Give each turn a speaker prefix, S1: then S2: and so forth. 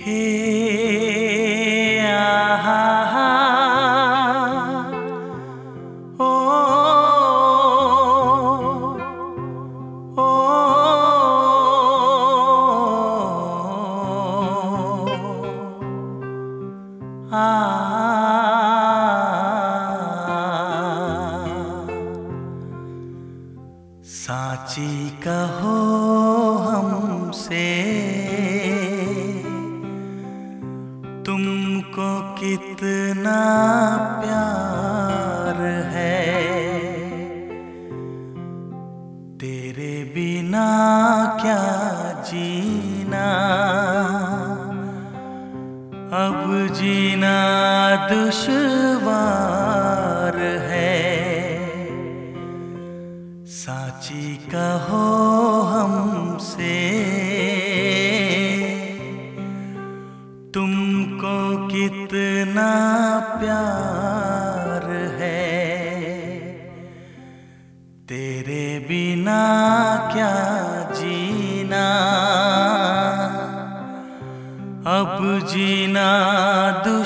S1: हे आहा हा, ओ ओ आ साची कहो हमसे तुमको कितना प्यार है, तेरे बिना क्या जीना, अब जीना दुश्वार है। साची कहो हमसे तुमको कितना प्यार है, तेरे बिना क्या जीना, अब जीना